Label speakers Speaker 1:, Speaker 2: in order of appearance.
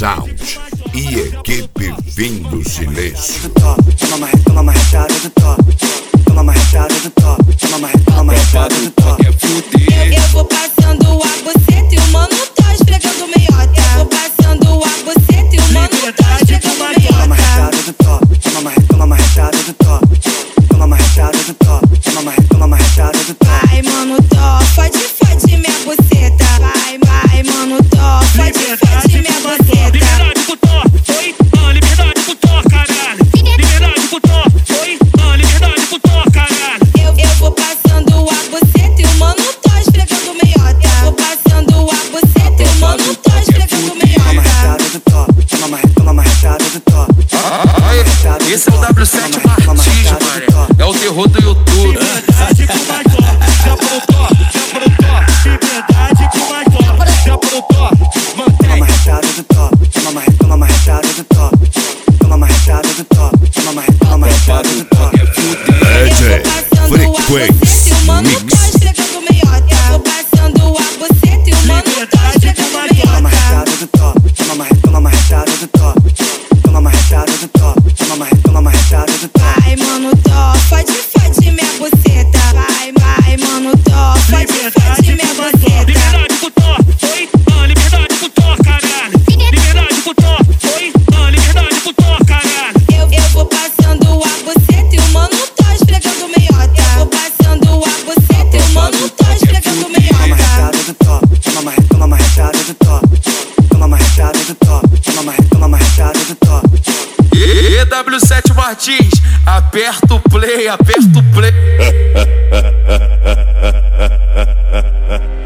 Speaker 1: Sound e equipe Vindo Silêncio.
Speaker 2: Toma uma retada do top. Toma uma retada do top. Toma uma retada do top.
Speaker 3: Eu vou passando a buceta e o mano tá esfregando meiota. Eu vou passando a buceta e o mano tá esfregando meiota.
Speaker 2: Toma uma retada do top. Toma uma retada do top. Toma uma retada do top. Toma uma retada do top.
Speaker 3: Vai, mano, top, fode minha buceta. Vai, mano, top, fode minha buceta.
Speaker 4: Liberdade pro top, foi? Liberdade pro top, caralho. Liberdade pro top, foi? Liberdade pro top, caralho.
Speaker 3: Eu vou passando a buceta e o mano tá esfregando meiota. Eu vou passando a buceta e o mano tá esfregando meiota.
Speaker 2: Toma uma retada do top. Toma uma retada do top.
Speaker 5: Esse é o W7 Martins, mano. É o terror do YouTube.
Speaker 4: Liberdade com mais top, já pro top, já pro top. Liberdade com mais top, já pro top. Mantém.
Speaker 2: Toma uma retada do top. Toma uma retada do top. Toma uma retada do top. Toma uma retada do top.
Speaker 1: DJ Frequência Mix.
Speaker 3: Tá esfregando meiota. Eu vou passando a buceta e o mano tá esfregando
Speaker 2: Toma uma
Speaker 3: meiota.
Speaker 2: retada do top. Toma uma retada do top. Toma uma retada do top. Toma uma retada do top.
Speaker 3: Vai, mano, top, fode minha buceta. Vai, mano, top, fode minha buceta.
Speaker 4: Liberdade pro top, foi? Liberdade pro top, caralho. Liberdade pro top, foi? Liberdade pro top, caralho.
Speaker 3: Eu vou passando a buceta e o mano tá esfregando meiota. Eu vou passando a buceta e o mano tá esfregando
Speaker 2: Toma uma
Speaker 3: meiota.
Speaker 2: retada do top. Toma uma retada do top. Toma uma retada do top. Toma uma retada do top.
Speaker 5: W7 Martins, aperta o play, aperta o play.